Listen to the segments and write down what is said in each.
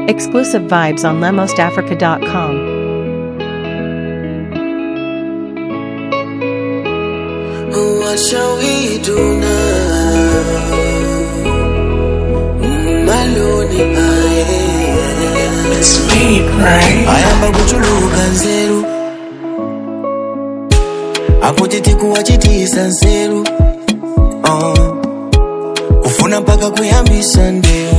Exclusive vibes on lemosafrica.com. What shall we do now? My lonely eye. It's me, right? I am a kuchuluka nzeru. Akutiti kuwachitisa nzeru. Kufuna mpaka kuyambisa ndeu.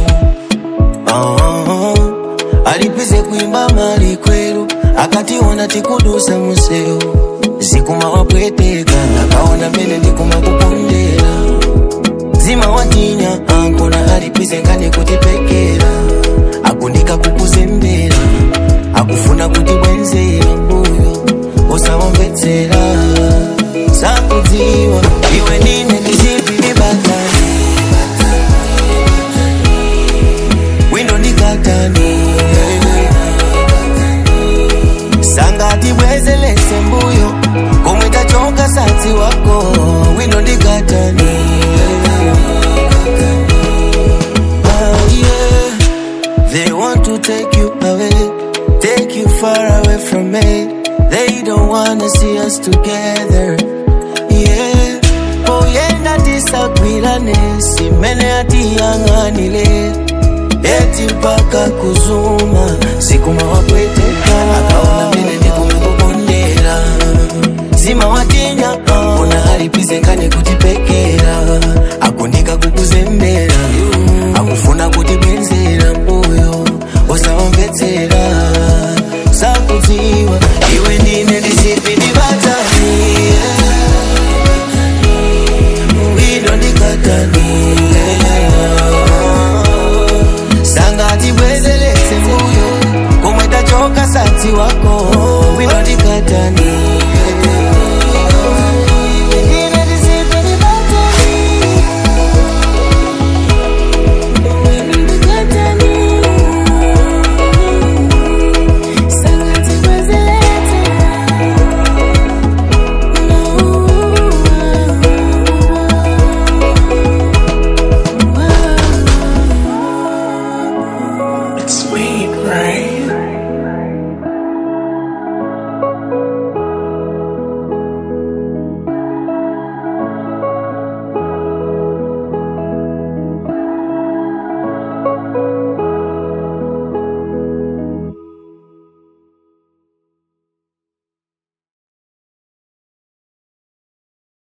Alipize kuimba mali kweru. Akationa tikudusa museu. Zikuma wapweteka, akaona mbele ndikuma kupondera. Zima watinya, ankona alipize ngani kutipekera. Akundika kukuzembera, akufuna kutibwenzera mbuyo. Osawambetsera, sakudziwa, iwe nine ndizipili batani. Wino ndikatani. Sangati bwezelese mbuyo. Komweta choka sati wako. Wino ndikatani. Yeah. They want to take you away, take you far away from me. They don't wanna see us together. Yeah. Oh yeah, natisagwirane. Simene ati yanganile. Eti mpaka kuzuma. Sikuma wapweteka. Akaona mbele ndikume kupondera. Zima watinya, ona alipize ngane kutipekera. Akundika kukuzembera, akufuna kutibwenzera mbuyo. Osawambetsera, sakudziwa, iwe ndine ndizipili batani. Wino ndikatani. Sangati bwezelese mbuyo. Komweta choka sati wako. Wino ndikatani.